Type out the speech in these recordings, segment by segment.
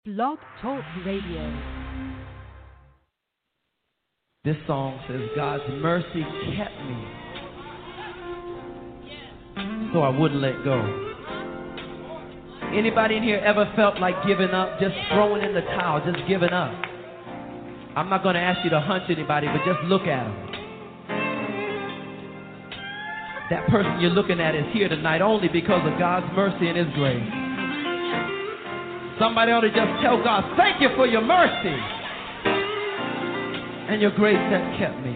Blog Talk Radio. This song says, God's mercy kept me so I wouldn't let go. Anybody in here ever felt like giving up, just throwing in the towel, just giving up? I'm not going to ask you to hunch anybody, but just look at them. That person you're looking at is here tonight only because of God's mercy and His grace. Somebody ought to just tell God, thank you for your mercy and your grace that kept me.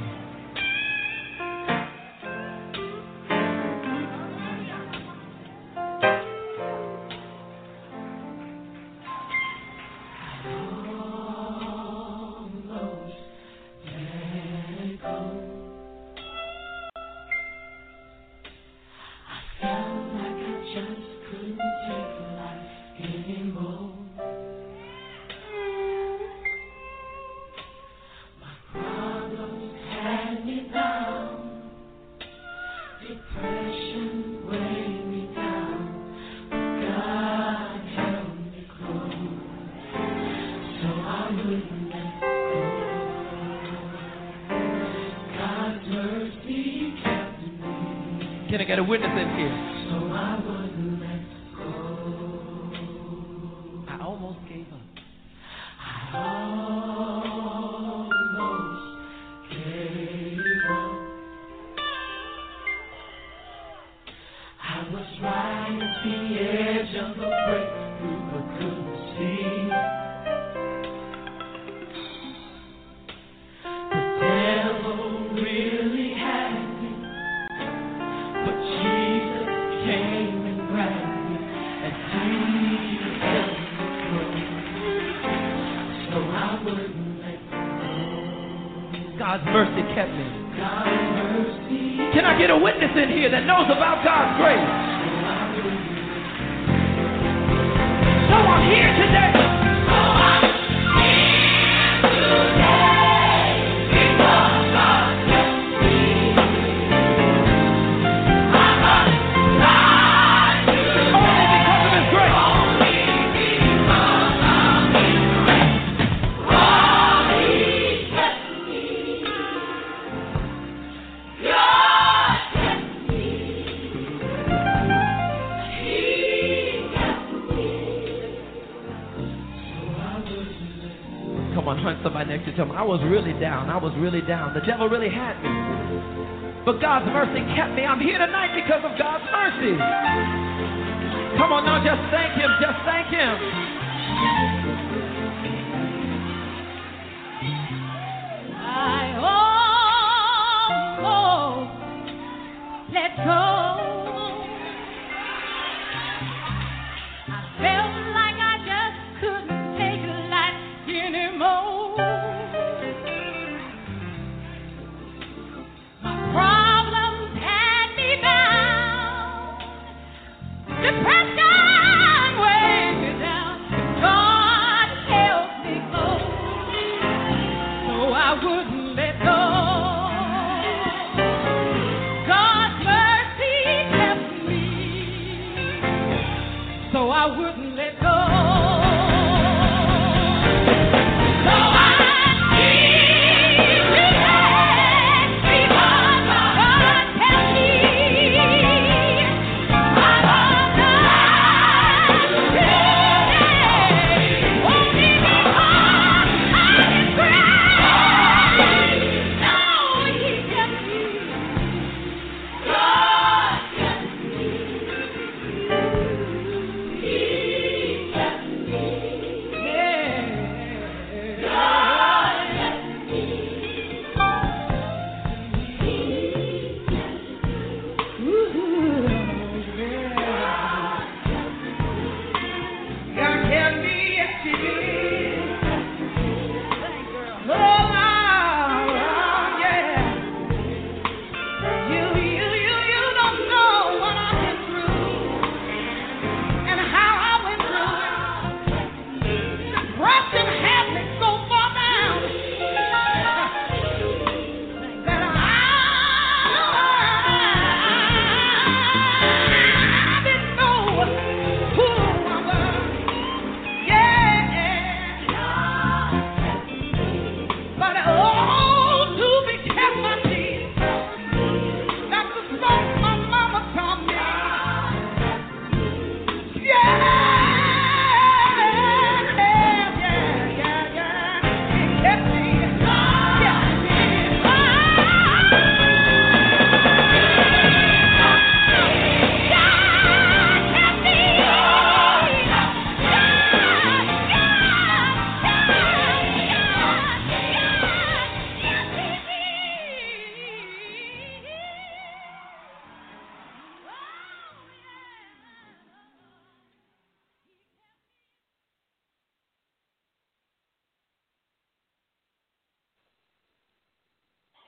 Can I get a witness in here? So I wouldn't let go. I almost gave up. I almost gave up. I was right at the edge of the breakthrough, but couldn't see. The devil really had me. But Jesus came and grabbed me, and He held me close, so I wouldn't let go. God's mercy kept me. God's mercy. Can I get a witness in here that knows about God's grace? So I'm here today. So I'm here today because God kept me. Come on, hunt somebody next to you. Tell them, I was really down. I was really down. The devil really had me. But God's mercy kept me. I'm here tonight because of God's mercy. Come on now, just thank Him. Just thank Him. I almost let go. Depression weighed me down. God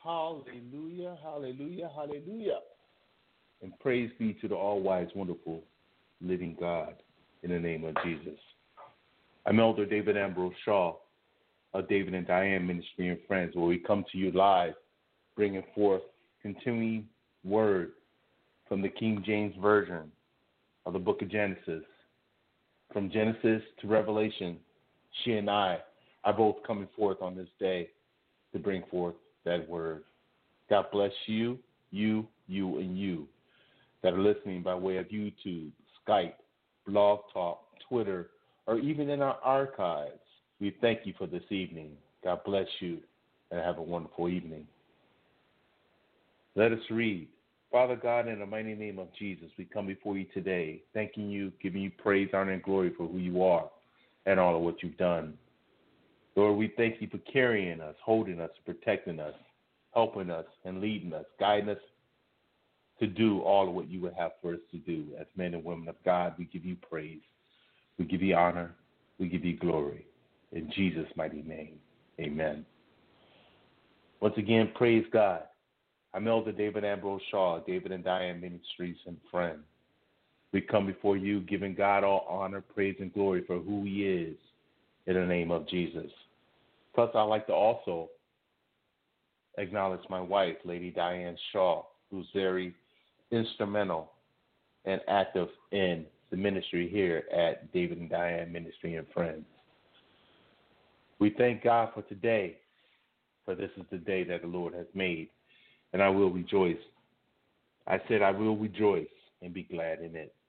Hallelujah, hallelujah, hallelujah. And praise be to the all-wise, wonderful, living God in the name of Jesus. I'm Elder David Ambrose Shaw of David and Diane Ministry and Friends, where we come to you live, bringing forth continuing word from the King James Version of the book of Genesis. From Genesis to Revelation, she and I are both coming forth on this day to bring forth that word. God bless you, and you that are listening by way of YouTube, Skype, Blog Talk, Twitter, or even in our archives. We thank you for this evening. God bless you, and have a wonderful evening. Let us read. Father God, in the mighty name of Jesus, we come before you today, thanking you, giving you praise, honor, and glory for who you are and all of what you've done. Lord, we thank you for carrying us, holding us, protecting us, helping us, and leading us, guiding us to do all of what you would have for us to do. As men and women of God, we give you praise. We give you honor. We give you glory. In Jesus' mighty name, amen. Once again, praise God. I'm Elder David Ambrose Shaw, David and Diane Ministries and Friends. We come before you giving God all honor, praise, and glory for who he is in the name of Jesus. Plus, I'd like to also acknowledge my wife, Lady Diane Shaw, who's very instrumental and active in the ministry here at David and Diane Ministry and Friends. We thank God for today, for this is the day that the Lord has made, and I will rejoice. I said I will rejoice and be glad in it.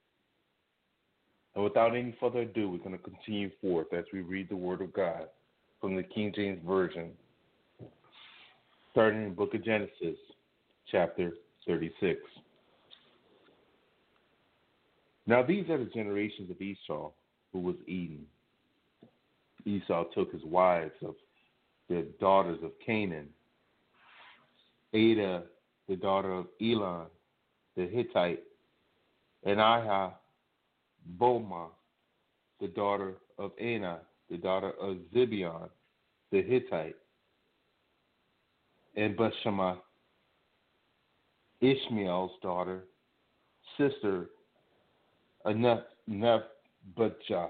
And without any further ado, we're going to continue forth as we read the Word of God from the King James Version, starting in the book of Genesis, chapter 36. Now these are the generations of Esau, who was Edom. Esau took his wives of the daughters of Canaan, Adah, the daughter of Elon, the Hittite, and Ahah, Boma, the daughter of Anah, the daughter of Zibeon, the Hittite, and Bashema, Ishmael's daughter, sister of Nebuchadnezzar.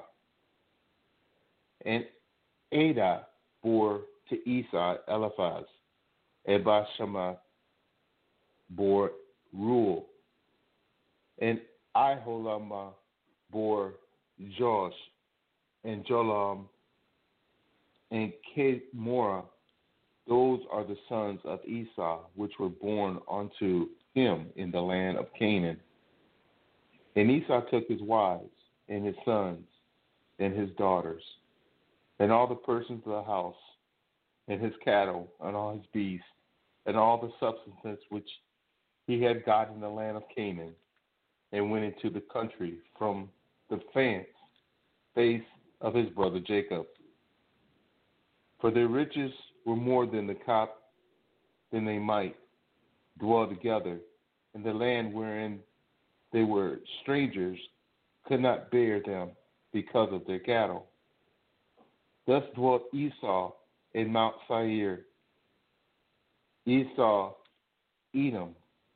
And Adah bore to Esau Eliphaz, and Bashema bore Reuel, and Aholama bore Josh, and Jolam, and Kedmorah. Those are the sons of Esau, which were born unto him in the land of Canaan. And Esau took his wives, and his sons, and his daughters, and all the persons of the house, and his cattle, and all his beasts, and all the substance which he had got in the land of Canaan, and went into the country from the face of his brother Jacob. For their riches were more than than they might dwell together, and the land wherein they were strangers could not bear them because of their cattle. Thus dwelt Esau in Mount Seir, Esau, Edom.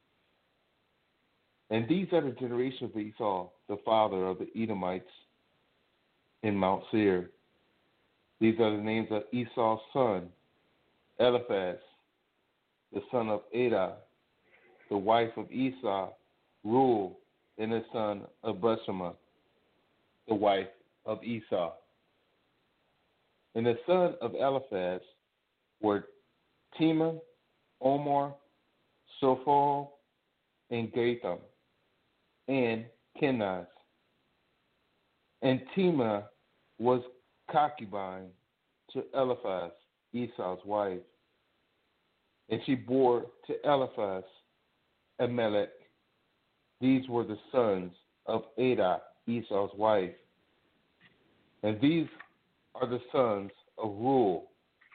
And these are the generations of Esau, the father of the Edomites, in Mount Seir. These are the names of Esau's son, Eliphaz, the son of Adah, the wife of Esau, Reuel, and the son of Bashema, the wife of Esau. And the son of Eliphaz were Tema, Omar, Sophal, and Gatham, and Kenaz. And Tema was concubine to Eliphaz, Esau's wife. And she bore to Eliphaz Amalek. These were the sons of Adah, Esau's wife. And these are the sons of Reuel,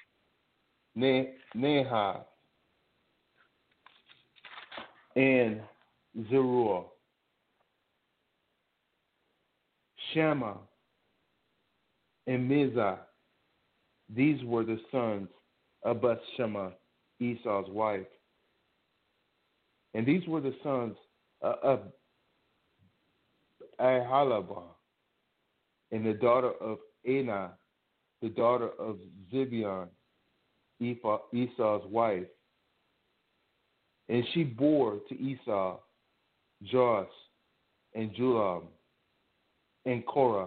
Nahah, and Zeruah, Shammah, and Mizah. These were the sons of Bashema, Esau's wife. And these were the sons of Ahalabah, and the daughter of Anah, the daughter of Zibeon, Esau's wife. And she bore to Esau Joash and Julam and Korah.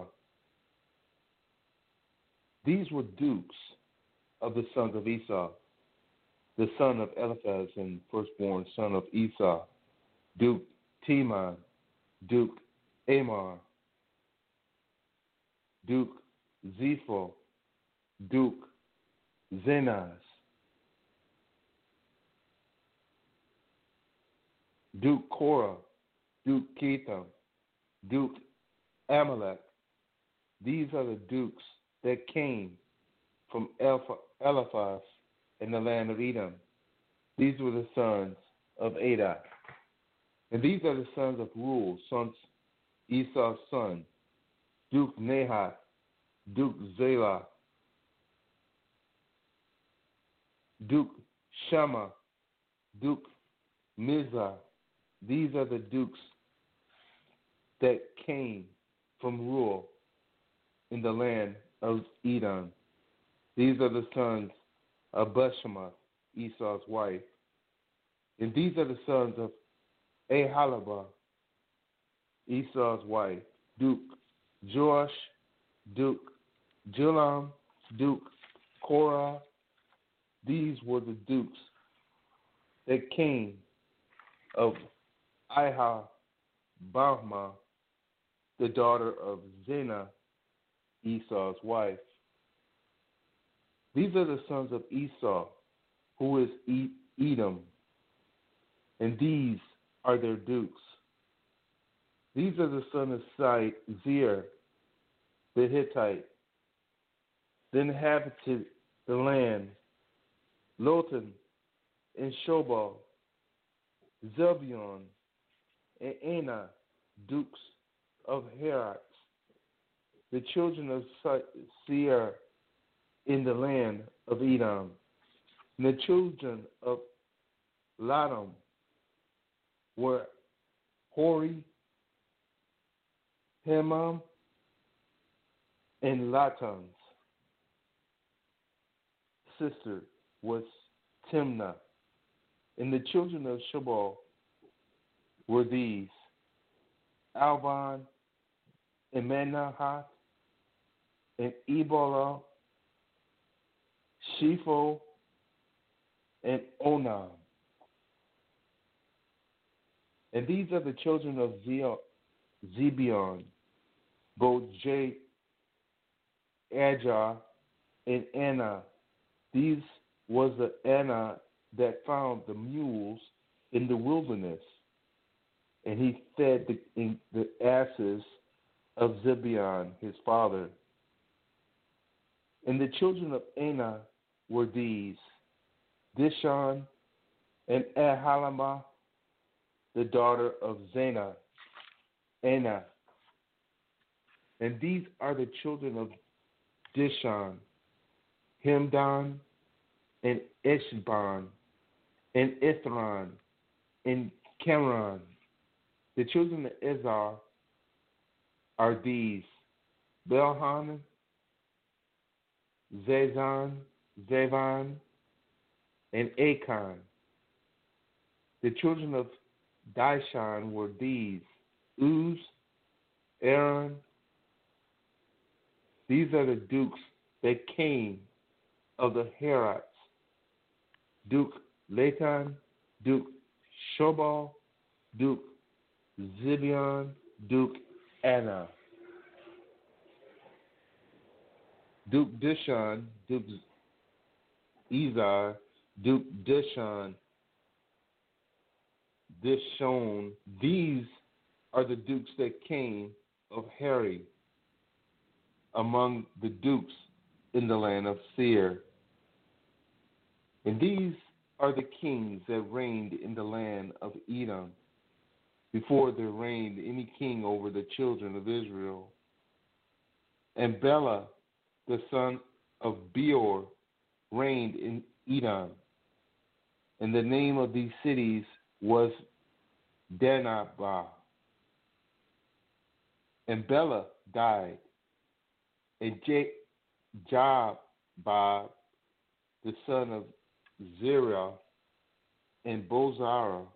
These were dukes of the sons of Esau, the son of Eliphaz and firstborn son of Esau, Duke Teman, Duke Amar, Duke Zepho, Duke Zenaz, Duke Korah, Duke Ketham, Duke Amalek. These are the dukes that came from Eliphaz in the land of Edom. These were the sons of Adah. And these are the sons of Reuel, Esau's son, Duke Nahath, Duke Zela, Duke Shammah, Duke Mizah. These are the dukes that came from Reuel in the land of Edom. These are the sons of Bashemath, Esau's wife. And these are the sons of Ahalabah, Esau's wife, Duke Joash, Duke Julam, Duke Korah. These were the dukes that came of Ahabahma, the daughter of Zena, Esau's wife. These are the sons of Esau, who is Edom, and these are their dukes. These are the sons of Seir, the Hittite, that inhabited the land, Lotan and Shobal, Zebulun and Anah, dukes of Herat, the children of Seir in the land of Edom, and the children of Ladam were Hori, Hemam, and Latan's sister was Timnah. And the children of Shobal were these: Alvan, and Manahath, and Ebola, Shepho, and Onam. And these are the children of Zibeon, both Ajah and Anna. These was the Anna that found the mules in the wilderness, and he fed the asses of Zibeon, his father. And the children of Anna were these: Dishon and Ahalama, the daughter of Zena, Anna. And these are the children of Dishon: Hemdan and Eshban and Ithran and Cameron. The children of Izhar are these: Belhanan, Zazan, Zavan, and Achan. The children of Dishon were these: Uz, Aaron. These are the dukes that came of the Herats: Duke Latan, Duke Shobal, Duke Zibeon, Duke Anna. Duke Dishon, Duke Ezar, Duke Dishon. These are the dukes that came of Heri among the dukes in the land of Seir. And these are the kings that reigned in the land of Edom before there reigned any king over the children of Israel. And Bela, the son of Beor, reigned in Edom. And the name of these cities was Dinhabah. And Bela died, and Jabab, the son of Zerah, and Bozrah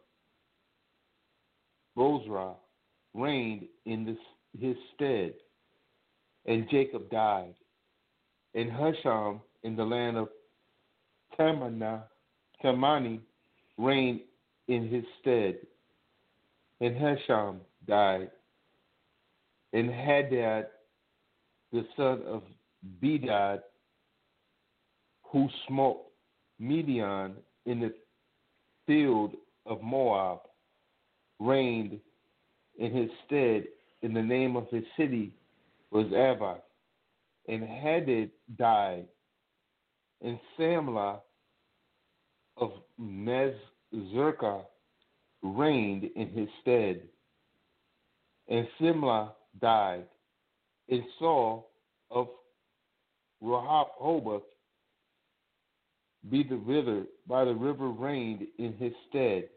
reigned in his stead, and Jacob died. And Husham in the land of Temani reigned in his stead, and Husham died. And Hadad, the son of Bedad, who smote Midian in the field of Moab, reigned in his stead, and the name of his city was Ava. And Hadad died, and Samlah of Mezrikah reigned in his stead. And Simlah died, and Saul of Rehoboth by the river reigned in his stead.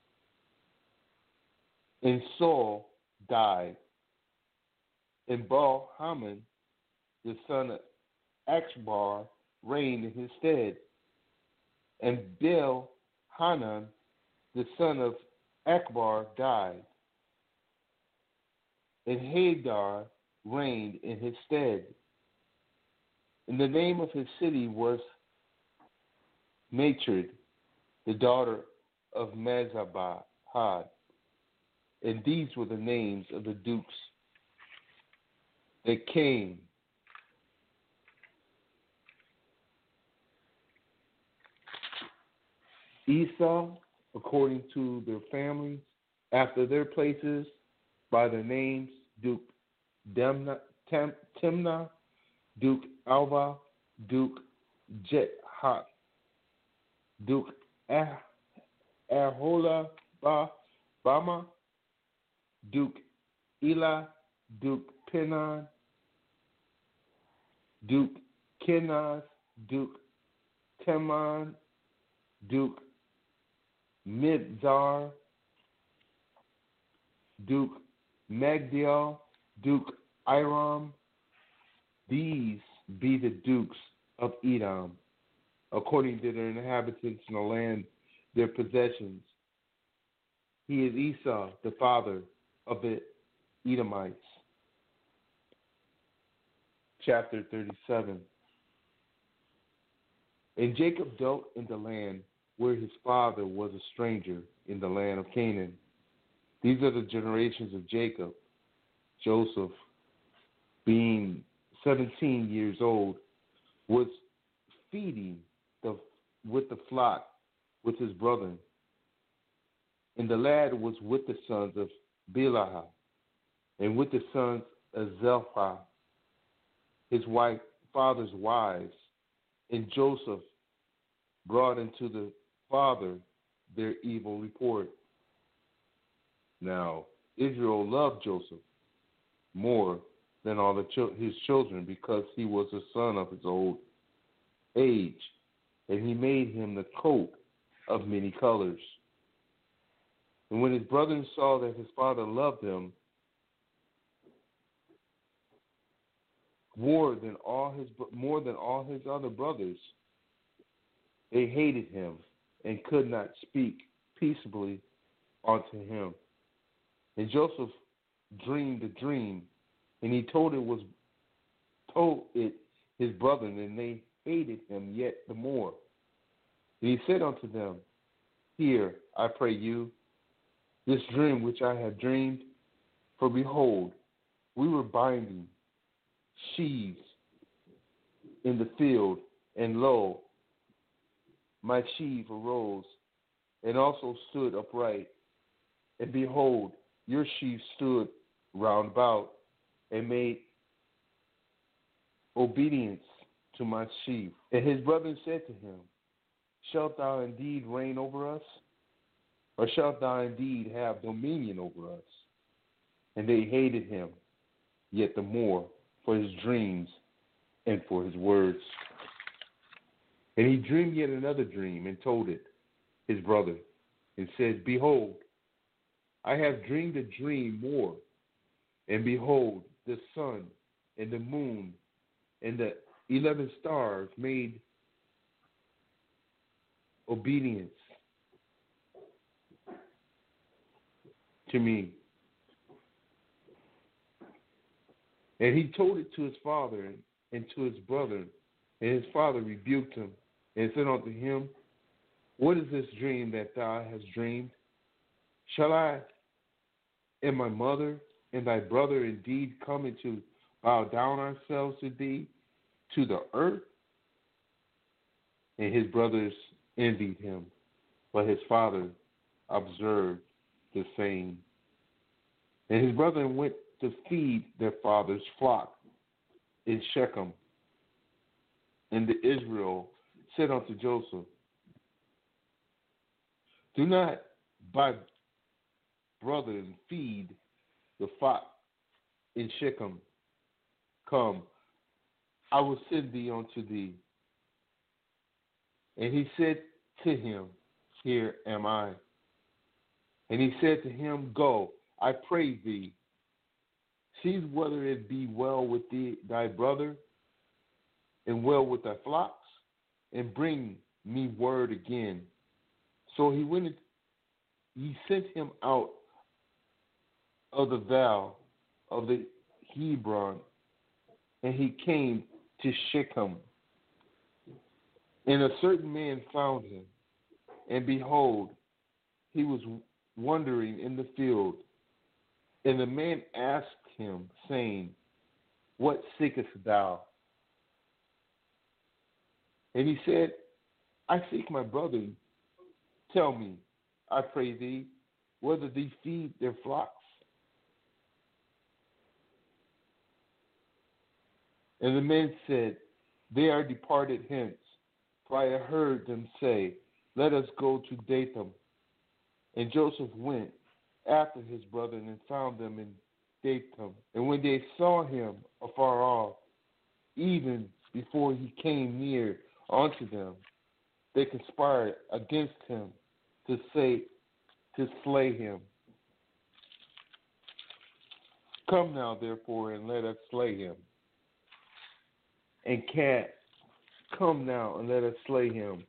And Saul died, and Baal-Hamon, the son of Achbar, reigned in his stead. And Baal-Hanan, the son of Achbar, died. And Hadar reigned in his stead. And the name of his city was Matred, the daughter of Mezabad. And these were the names of the dukes that came. Esau, according to their families, after their places, by their names, Duke Timnah, Duke Alva, Duke Jethat, Duke Aholabama, Duke Elah, Duke Penon, Duke Kenaz, Duke Teman, Duke Midzar, Duke Magdiel, Duke Iram. These be the dukes of Edom, according to their inhabitants in the land, their possessions. He is Esau, the father of the Edomites. Chapter 37. And Jacob dwelt in the land where his father was a stranger, in the land of Canaan. These are the generations of Jacob. Joseph, being 17 years old, was feeding with the flock with his brethren. And the lad was with the sons of Bilhah, and with the sons of Zilpah, his father's wives. And Joseph brought into the father their evil report. Now, Israel loved Joseph more than all his children, because he was a son of his old age, and he made him the coat of many colors. And when his brothers saw that his father loved him more than all his other brothers, they hated him and could not speak peaceably unto him. And Joseph dreamed a dream, and he told it his brethren, and they hated him yet the more. And he said unto them, Hear, I pray you, this dream which I have dreamed. For behold, we were binding sheaves in the field, and lo, my sheaf arose, and also stood upright. And behold, your sheaf stood round about, and made obedience to my sheaf. And his brethren said to him, Shalt thou indeed reign over us? Or shalt thou indeed have dominion over us? And they hated him yet the more for his dreams and for his words. And he dreamed yet another dream, and told it. his brother, and said, Behold, I have dreamed a dream more, and behold, the sun and the moon and the 11 stars made obedience to me. And he told it to his father and to his brother, and his father rebuked him and said unto him, What is this dream that thou hast dreamed? Shall I and my mother and thy brother indeed come and to bow down ourselves to thee to the earth? And his brothers envied him, but his father observed the same. And his brethren went to feed their father's flock in Shechem. And the Israel said unto Joseph, Do not thy brethren feed the flock in Shechem? Come, I will send thee unto thee. And he said to him, Here am I. And he said to him, Go, I pray thee, see whether it be well with thee, thy brother, and well with thy flocks, and bring me word again. So he went, he sent him out of the vale of the Hebron, and he came to Shechem. And a certain man found him, and behold, he was wandering in the field. And the man asked him, saying, What seekest thou? And he said, I seek my brother. Tell me, I pray thee, whether they feed their flocks. And the man said, They are departed hence, for I heard them say, Let us go to Dathan. And Joseph went after his brethren and found them in Dathan. And when they saw him afar off, even before he came near unto them, they conspired against him to slay him. Come now, therefore, and let us slay him. Come now and let us slay him.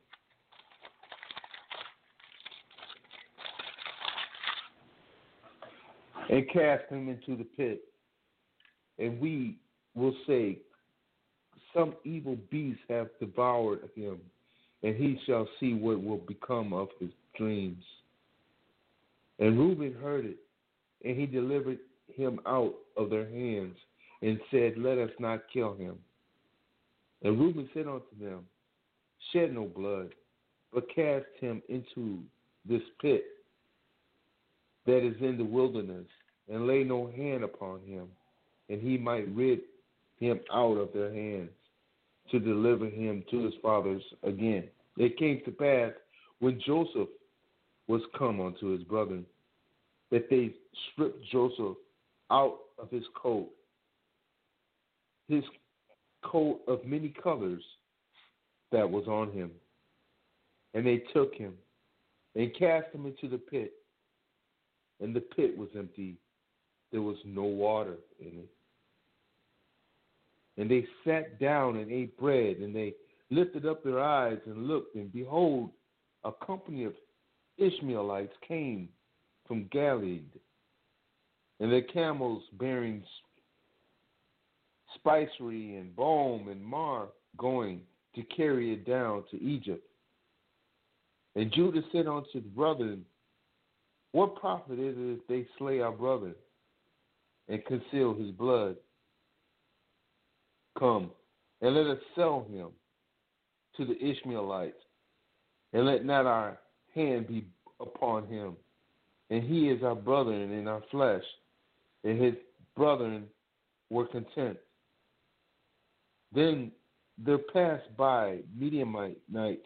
And cast him into the pit. And we will say, Some evil beast hath devoured him, and he shall see what will become of his dreams. And Reuben heard it, and he delivered him out of their hands, and said, Let us not kill him. And Reuben said unto them, Shed no blood, but cast him into this pit that is in the wilderness, and lay no hand upon him, and he might rid him out of their hands, to deliver him to his fathers again. It came to pass, when Joseph was come unto his brethren, that they stripped Joseph out of his coat of many colors that was on him. And they took him and cast him into the pit. And the pit was empty. There was no water in it. And they sat down and ate bread, and they lifted up their eyes and looked, and behold, a company of Ishmaelites came from Gilead, and their camels bearing spicery and balm and myrrh, going to carry it down to Egypt. And Judah said unto the brethren, What profit is it if they slay our brother and conceal his blood? Come, and let us sell him to the Ishmaelites, and let not our hand be upon him. And he is our brother and in our flesh. And his brethren were content. Then there passed by Midianites,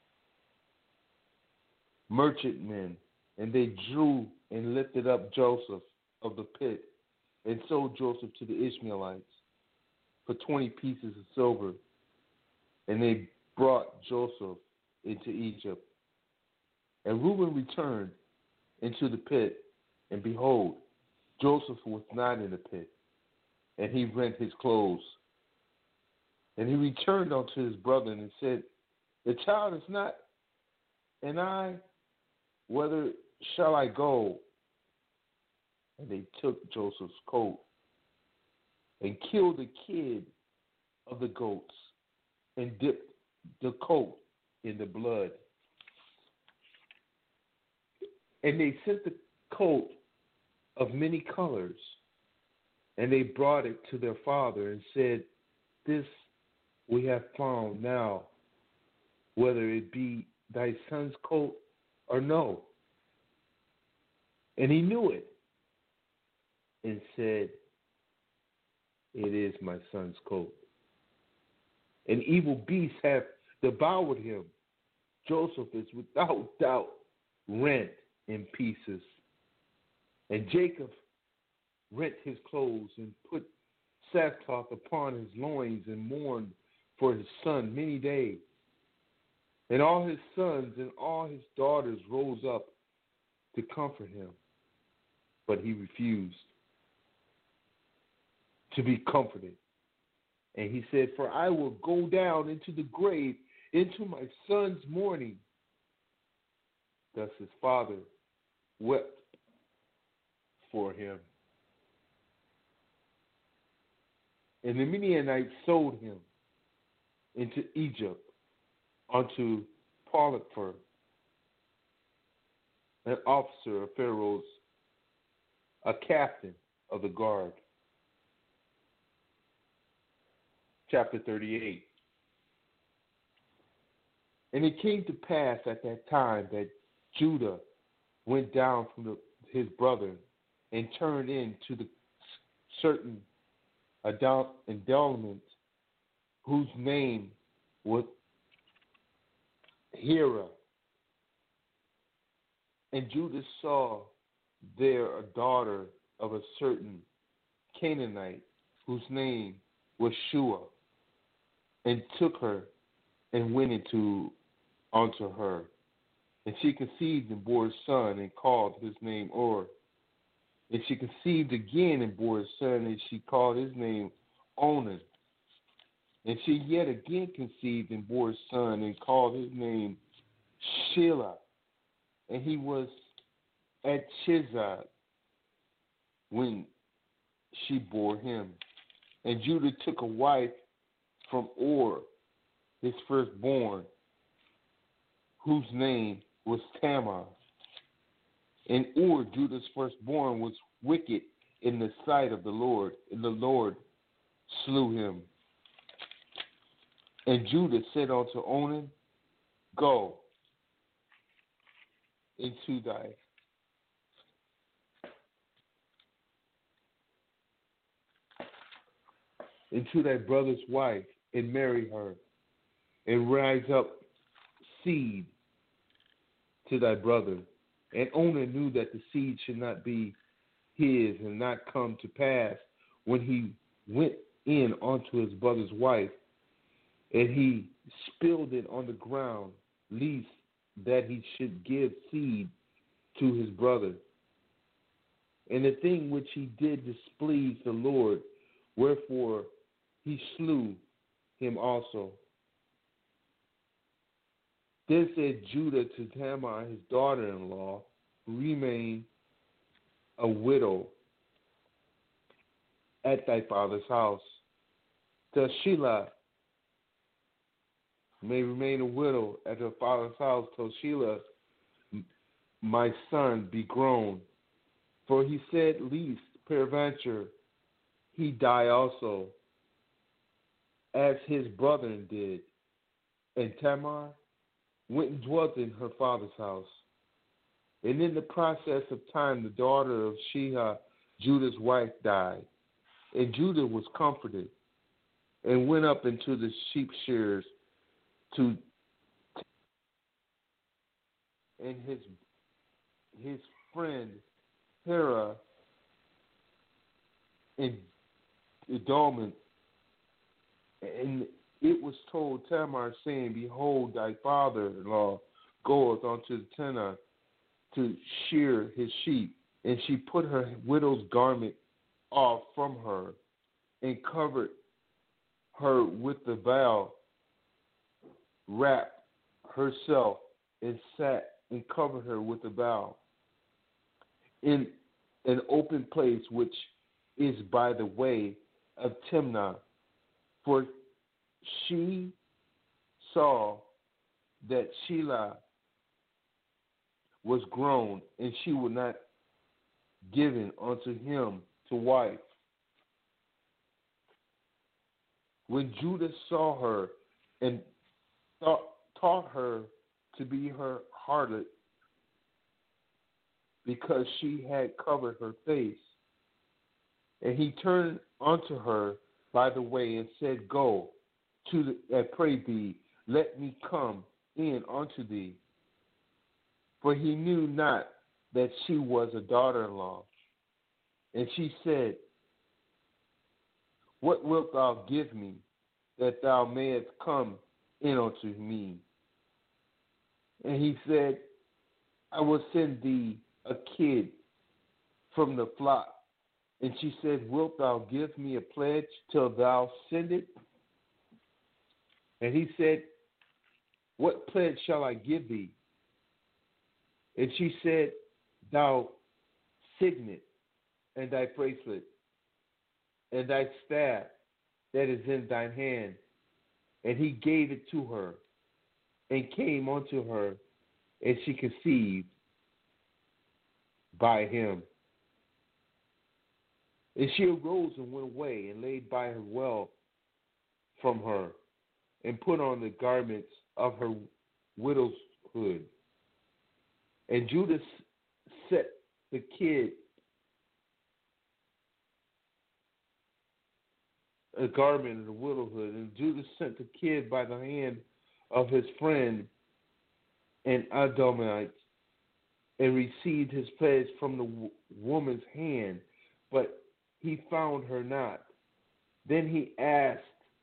merchantmen, and they drew and lifted up Joseph of the pit, and sold Joseph to the Ishmaelites for 20 pieces of silver. And they brought Joseph into Egypt. And Reuben returned into the pit, and behold, Joseph was not in the pit, and he rent his clothes. And he returned unto his brethren and said, the child is not, and I, whither shall I go? And they took Joseph's coat and killed the kid of the goats and dipped the coat in the blood. And they sent the coat of many colors, and they brought it to their father and said, this we have found now, whether it be thy son's coat or no. And he knew it and said, it is my son's coat. And evil beasts have devoured him. Joseph is without doubt rent in pieces. And Jacob rent his clothes and put sackcloth upon his loins and mourned for his son many days. And all his sons and all his daughters rose up to comfort him, but he refused to be comforted. And he said, for I will go down into the grave, into my son's mourning. Thus his father wept for him. And the Midianites sold him into Egypt unto Potiphar, an officer of Pharaoh's, a captain of the guard. Chapter 38. And it came to pass at that time that Judah went down from his brother and turned into the certain endowment whose name was Hira. And Judah saw there a daughter of a certain Canaanite whose name was Shua, and took her and went unto her. And she conceived and bore a son and called his name Or. And she conceived again and bore a son, and she called his name Onan. And she yet again conceived and bore a son and called his name Shelah. And he was at Chizah when she bore him. And Judah took a wife from Or, his firstborn, whose name was Tamar. And Ur, Judah's firstborn, was wicked in the sight of the Lord, and the Lord slew him. And Judah said unto Onan, go into thy brother's wife, and marry her, and rise up seed to thy brother. And Onan knew that the seed should not be his, and not come to pass when he went in unto his brother's wife, and he spilled it on the ground, lest that he should give seed to his brother. And the thing which he did displeased the Lord, wherefore he slew him also. Then said Judah to Tamar, his daughter-in-law, who remained a widow at thy father's house, till Shelah may remain a widow at her father's house, till Shelah, my son, be grown. For he said, lest peradventure he die also, as his brethren did. And Tamar went and dwelt in her father's house. And in the process of time, the daughter of Shelah, Judah's wife, died. And Judah was comforted, and went up into the sheep shearers and his friend Hira in Adullam. And it was told Tamar, saying, behold, thy father-in-law goeth unto Timnah to shear his sheep. And she put her widow's garment off from her, and covered her with the veil, wrapped herself, and sat and covered her with the veil in an open place which is by the way of Timnah. For she saw that Shelah was grown, and she would not given unto him to wife. When Judah saw her and taught her to be her harlot, because she had covered her face, and he turned unto her by the way and said, Go to I pray thee, let me come in unto thee. For he knew not that she was a daughter-in-law. And she said, What wilt thou give me, that thou mayest come in unto me? And he said, I will send thee a kid from the flock. And she said, Wilt thou give me a pledge till thou send it? And he said, What pledge shall I give thee? And she said, Thou signet, and thy bracelet, and thy staff that is in thine hand. And he gave it to her, and came unto her, and she conceived by him. And she arose and went away, and laid by her well from her, and put on the garments of her widow's hood. And Judah set the kid a garment of the widowhood, and Judah sent the kid by the hand of his friend and Adomite, and received his pledge from the woman's hand, but he found her not. Then he asked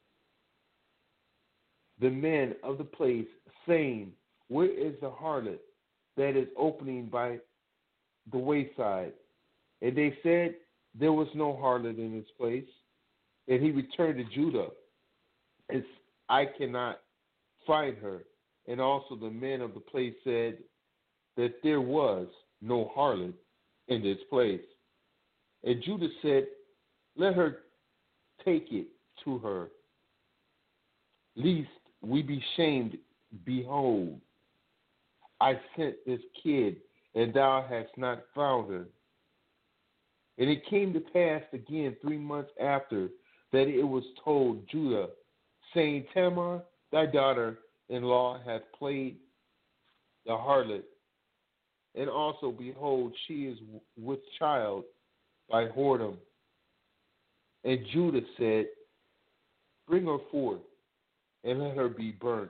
the men of the place, saying, Where is the harlot that is opening by the wayside? And they said, There was no harlot in this place. And he returned to Judah, and I cannot find her. And also the men of the place said that there was no harlot in this place. And Judah said, Let her take it to her, lest we be shamed. Behold, I sent this kid, and thou hast not found her. And it came to pass again 3 months after that it was told Judah, saying, Tamar, thy daughter-in-law hath played the harlot, and also, behold, she is with child by whoredom. And Judah said, Bring her forth, and let her be burnt.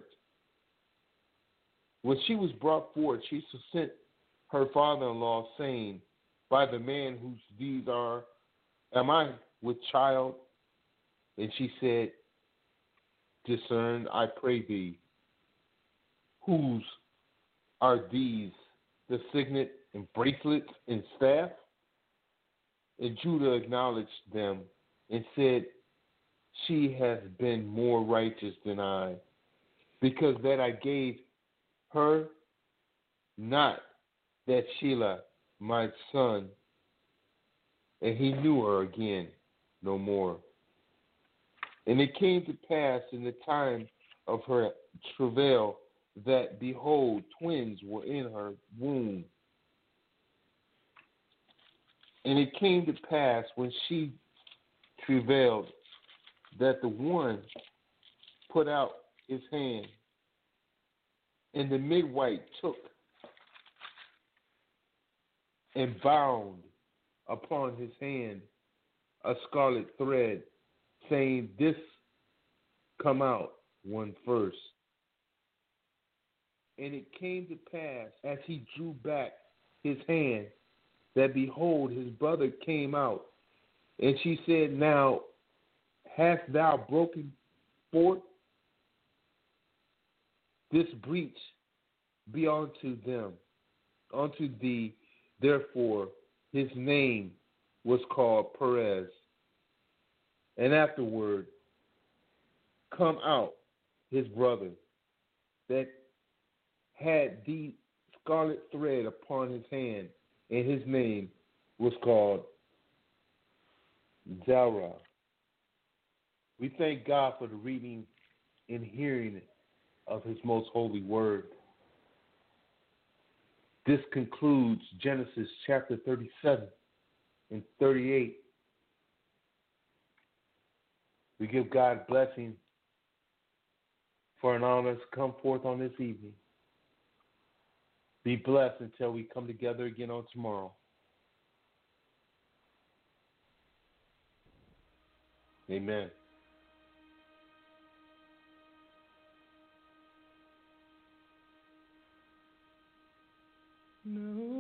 When she was brought forth, she sent her father-in-law, saying, By the man whose deeds are, am I with child? And she said, Discern, I pray thee, whose are these, the signet and bracelets and staff? And Judah acknowledged them and said, She has been more righteous than I, because that I gave her not that Shelah, my son, and he knew her again no more. And it came to pass in the time of her travail that, behold, twins were in her womb. And it came to pass when she travailed that the one put out his hand, and the midwife took and bound upon his hand a scarlet thread, saying, This come out one first. And it came to pass, as he drew back his hand, that behold, his brother came out. And she said, Now hast thou broken forth this breach be unto them, unto thee. Therefore, his name was called Perez. And afterward, come out his brother that had the scarlet thread upon his hand, and his name was called Zara. We thank God for the reading and hearing of his most holy word. This concludes Genesis chapter 37 and 38. We give God blessing for allowing us to come forth on this evening. Be blessed until we come together again on tomorrow. Amen. No.